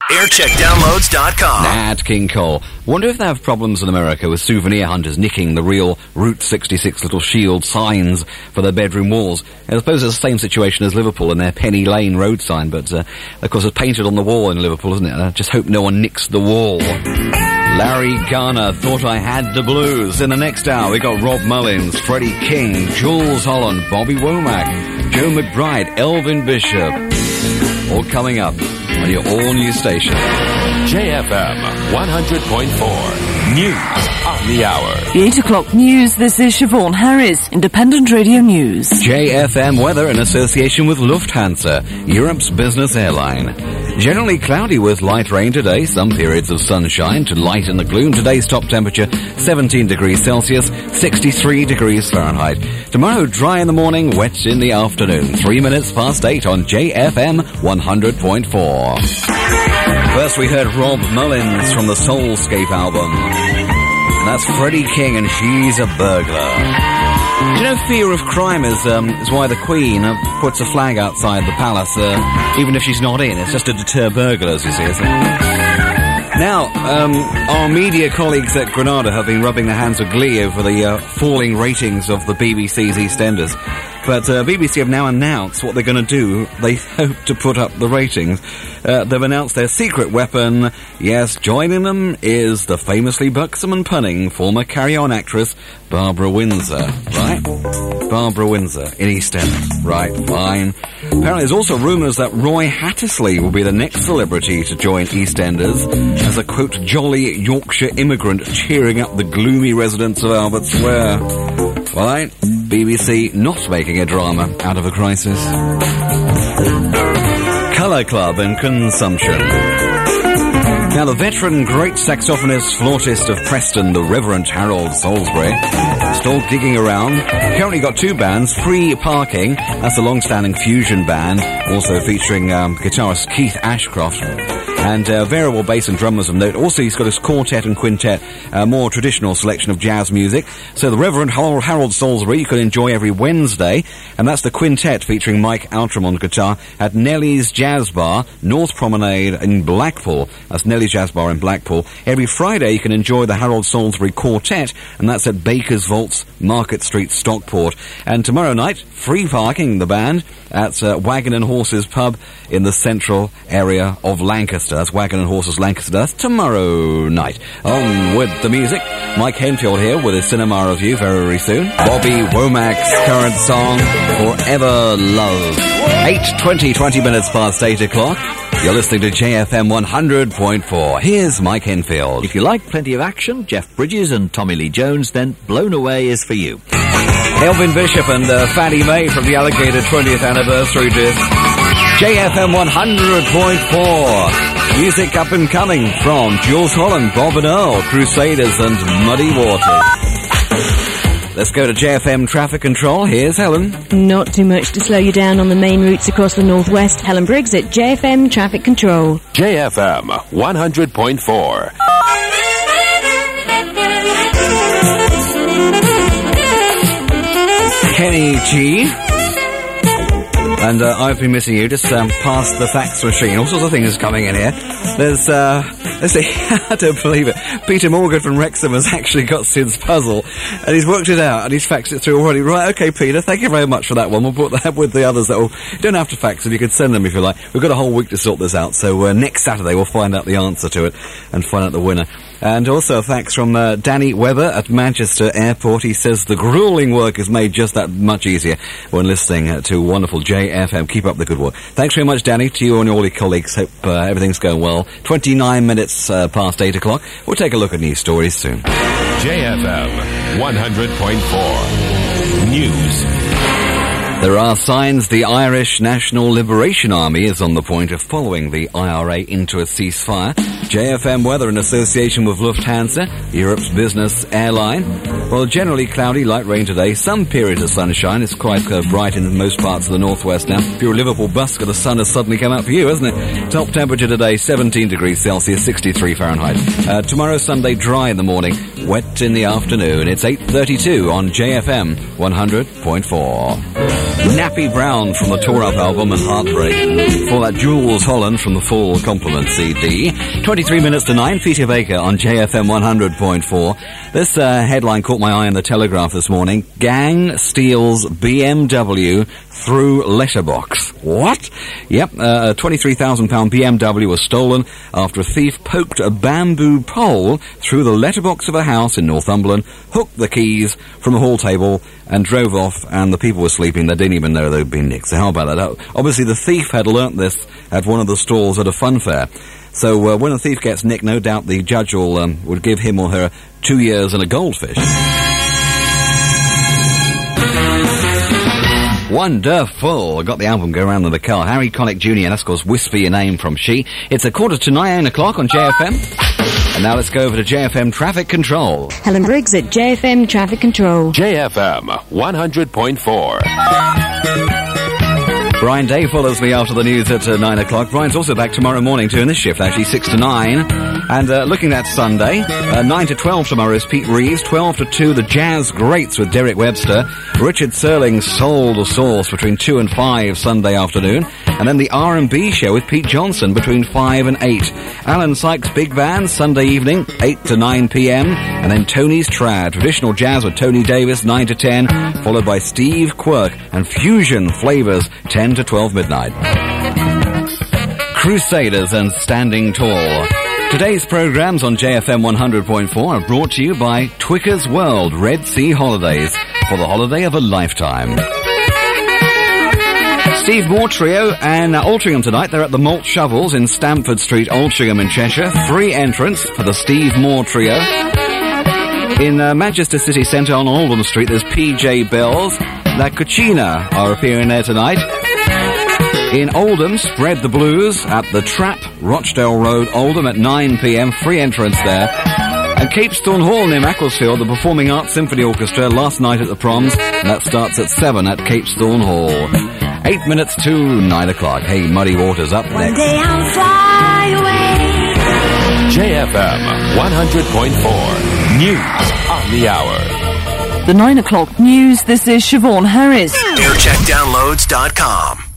aircheckdownloads.com. Nat King Cole. Wonder if they have problems in America with souvenir hunters nicking the real Route 66 little shield signs for their bedroom walls. I suppose it's the same situation as Liverpool and their Penny Lane road sign, but of course it's painted on the wall in Liverpool, isn't it? I just hope no one nicks the wall. Larry Garner, Thought I Had the Blues. In the next hour, we got Rob Mullins, Freddie King, Jules Holland, Bobby Womack, Joe McBride, Elvin Bishop. All coming up on your all-new station. JFM 100.4. News on the hour. The 8 o'clock news, this is Siobhan Harris, Independent Radio News. JFM weather in association with Lufthansa, Europe's business airline. Generally cloudy with light rain today, some periods of sunshine to lighten the gloom. Today's top temperature 17 degrees Celsius, 63 degrees Fahrenheit. Tomorrow dry in the morning, wet in the afternoon. 3 minutes past 8 on JFM 100.4. First we heard Rob Mullins from the Soulscape album. And that's Freddie King and She's a Burglar. Do you know fear of crime is why the Queen puts a flag outside the palace, even if she's not in. It's just to deter burglars, you see, isn't it? Now, our media colleagues at Granada have been rubbing their hands with glee over the falling ratings of the BBC's EastEnders. But BBC have now announced what they're going to do. They hope to put up the ratings. They've announced their secret weapon. Yes, joining them is the famously buxom and punning former Carry-On actress Barbara Windsor. Right? Barbara Windsor in EastEnders. Right, fine. Apparently there's also rumours that Roy Hattersley will be the next celebrity to join EastEnders as a, quote, jolly Yorkshire immigrant cheering up the gloomy residents of Albert Square. Right? BBC not making a drama out of a crisis. Colour Club and consumption. Now, the veteran great saxophonist, flautist of Preston, the Reverend Harold Salisbury, still digging around. Currently got two bands, Free Parking, that's a long-standing fusion band, also featuring guitarist Keith Ashcroft, and variable bass and drummers of note. Also, he's got his quartet and quintet, a more traditional selection of jazz music. So the Reverend Harold Salisbury you can enjoy every Wednesday, and that's the quintet featuring Mike Outram on guitar at Nellie's Jazz Bar, North Promenade in Blackpool. That's Nellie's Jazz Bar in Blackpool. Every Friday you can enjoy the Harold Salisbury Quartet, and that's at Baker's Vaults, Market Street, Stockport. And tomorrow night, Free Parking, the band, at Wagon and Horses Pub in the central area of Lancaster. That's Wagon and Horses Lancaster. That's tomorrow night. On with the music, Mike Henfield here with his cinema review very soon. Bobby Womack's current song, Forever Love. 8:20, 20 minutes past 8 o'clock. You're listening to JFM 100.4. Here's Mike Henfield. If you like plenty of action, Jeff Bridges and Tommy Lee Jones, then Blown Away is for you. Elvin Bishop and Fannie Mae from the Alligator 20th anniversary disc. JFM 100.4. Music up and coming from Jules Holland, Bob and Earl, Crusaders and Muddy Waters. Let's go to JFM Traffic Control. Here's Helen. Not too much to slow you down on the main routes across the northwest. Helen Briggs at JFM Traffic Control. JFM 100.4. Kenny G. And I've been missing you. Just past the fax machine. All sorts of things coming in here. There's, let's see, I don't believe it. Peter Morgan from Wrexham has actually got Sid's puzzle, and he's worked it out, and he's faxed it through already. Right, okay, Peter, thank you very much for that one. We'll put that with the others that will... You don't have to fax them, you can send them if you like. We've got a whole week to sort this out, so next Saturday we'll find out the answer to it and find out the winner. And also a fax from Danny Webber at Manchester Airport. He says the gruelling work is made just that much easier when listening to wonderful JFM. Keep up the good work. Thanks very much, Danny, to you and all your colleagues. Hope everything's going well. 29 minutes past 8 o'clock. We'll take a look at news stories soon. JFM 100.4. News. There are signs the Irish National Liberation Army is on the point of following the IRA into a ceasefire. JFM weather in association with Lufthansa, Europe's business airline. Well, generally cloudy, light rain today. Some periods of sunshine. It's quite bright in most parts of the northwest now. If you're a Liverpool busker, the sun has suddenly come out for you, hasn't it? Top temperature today, 17 degrees Celsius, 63 Fahrenheit. Tomorrow, Sunday, dry in the morning. wet in the afternoon. It's 8:32 on JFM 100.4. Nappy Brown from the Tore Up album and Heartbreak. For that, Jules Holland from the Full Complement CD. 23 minutes to 9, Peter Baker on JFM 100.4. This headline caught my eye in the Telegraph this morning. Gang steals BMW through letterbox. What? Yep, a £23,000 BMW was stolen after a thief poked a bamboo pole through the letterbox of a house in Northumberland, hooked the keys from the hall table and drove off, and the people were sleeping. They didn't even know they'd been nicked. So how about that? Obviously the thief had learnt this at one of the stalls at a fun fair. So when a thief gets nicked, no doubt the judge would give him or her 2 years and a goldfish. Wonderful. Got the album Go Round in the Car. Harry Connick Jr. That's called Whisper Your Name from She. It's 8:45 on JFM. And now let's go over to JFM Traffic Control. Helen Briggs at JFM Traffic Control. JFM 100.4. Brian Day follows me after the news at 9 o'clock. Brian's also back tomorrow morning doing this shift, actually, 6 to 9. And looking at Sunday, 9 to 12 tomorrow is Pete Reeves, 12 to 2, the Jazz Greats with Derek Webster, Richard Serling's Soul to Source between 2 and 5 Sunday afternoon, and then the R&B show with Pete Johnson between 5 and 8. Alan Sykes Big Band, Sunday evening, 8 to 9 p.m, and then Tony's Trad, traditional jazz with Tony Davis, 9 to 10, followed by Steve Quirk, and Fusion Flavors, 10 to 12 midnight. Crusaders and Standing Tall. Today's programs on JFM 100.4 are brought to you by Twickers World Red Sea Holidays for the holiday of a lifetime. Steve Moore Trio and Altrincham tonight. They're at the Malt Shovels in Stamford Street, Altrincham in Cheshire. Free entrance for the Steve Moore Trio. In Manchester City Centre on Oldham Street, there's PJ Bells. La Cucina are appearing there tonight. In Oldham, Spread the Blues at the Trap, Rochdale Road, Oldham at 9 p.m. Free entrance there. And Capesthorne Hall near Macclesfield, the Performing Arts Symphony Orchestra last night at the Proms. And that starts at 7 at Capesthorne Hall. 8 minutes to 9 o'clock. Hey, Muddy Waters up next. One day I'll fly away. JFM 100.4. News on the hour. The 9 o'clock news, this is Siobhan Harris. AirCheckDownloads.com.